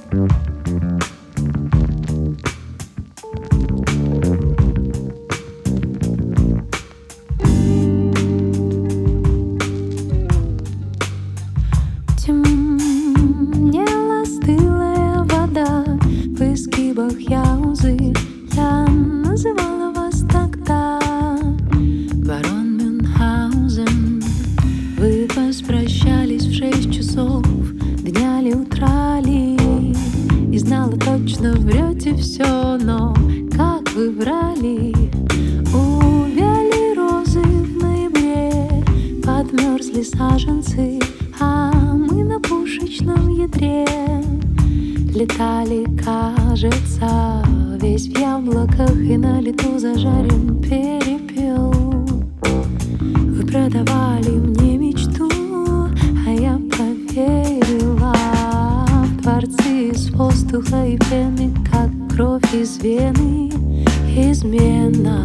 Темнела стылая вода в изгибах Яузы. Я называла вас тогда барон Мюнхгаузен. Вы возвращались в 6 часов, дня ли, утра ли, и знала точно, врете все, но как вы врали. Увяли розы в ноябре, подмерзли саженцы, а мы на пушечном ядре летали, кажется, весь в яблоках, и на лету зажарен перепел. Вы продавали мне мечту, а я поверила в дворцы из воздуха и пены, как кровь из вены. Измена.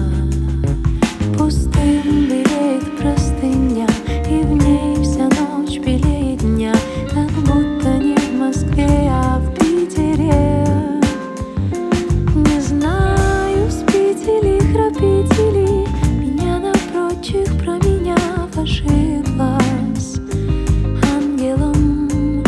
Пустым белеет простыня, и в ней вся ночь белее дня, как будто не в Москве, а в Питере. Не знаю, спите ли, храпите ли, меня напрочих променяв ошиблась ангелом-хранителем.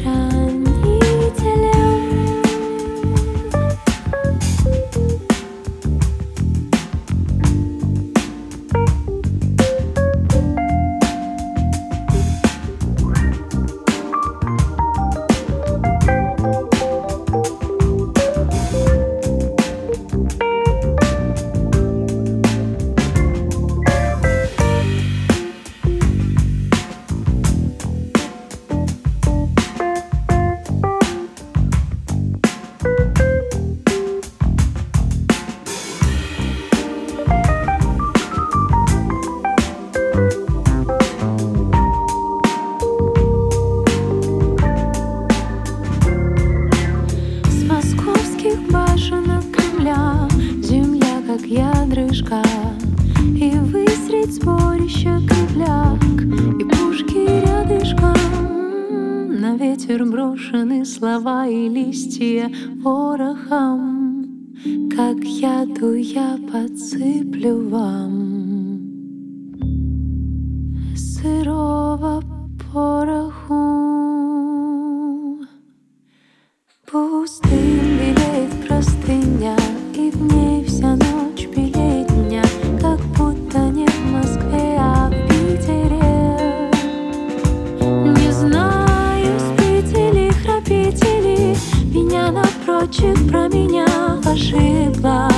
Башенок Кремля земля, как ядрышко, и вы средь сборища кривляк, и пушки рядышком. На ветер брошены слова и листья ворохом, как яду я подсыплю вам сырого пороху. Пустым белеет простыня, и в ней вся ночь белее дня, как будто не в Москве, а в Питере. Не знаю, спите ли, храпите ли, меня напрочих променяв ошиблась